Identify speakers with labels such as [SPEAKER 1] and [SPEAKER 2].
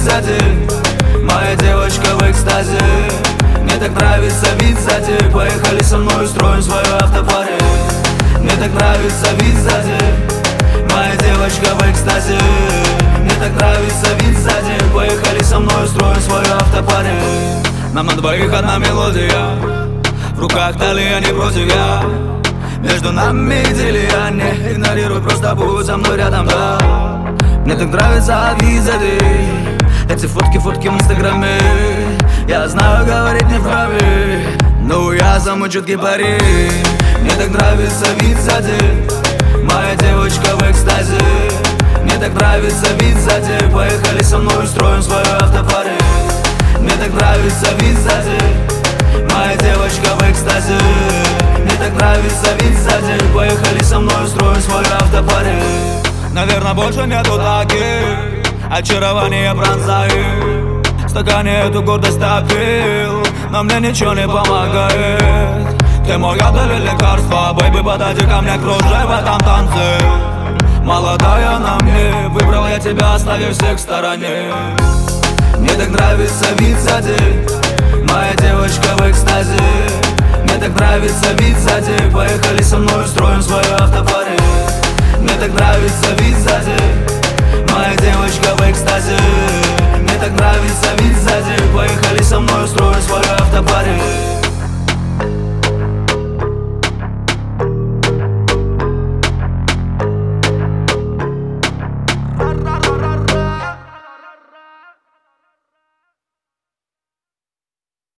[SPEAKER 1] сзади. Моя девочка в экстазе. Мне так нравится вид сзади. Поехали со мной, устроим свою автопари. Мне так нравится вид сзади. Моя девочка в экстазе. Мне так нравится вид сзади. Поехали со мной, устроим свою автопари. Нам на двоих одна мелодия. В руках талия, не против я. Между нами идиллия. Не игнорируй, просто будь со мной рядом, да. Мне так нравится вид сзади. Эти фотки в инстаграме. Я знаю, говорить не вправе, но я самый чуткий парень. Мне так нравится вид сзади. Моя девочка в экстазе. Мне так нравится вид сзади. Поехали со мной, устроим свою автопари. Мне так нравится вид сзади. Моя девочка в экстазе. Мне так нравится вид сзади. Поехали со мной, устроим свою автопари. Наверное, больше нету таких. Очарование пронзает. В стакане эту гордость топил, но мне ничего не помогает. Ты мой яд или лекарство, бэйби, подойди ко мне, кружи в этом танце. Молодая на мне, выбрал я тебя, оставив всех в стороне. Мне так нравится вид сзади. Моя девочка в экстазе. Мне так нравится вид сзади. Поехали со мной, устроим свою автопари. Мне так нравится вид сзади. Моя девочка в экстазе. Мне так нравится вид сзади. Поехали со мной, устроим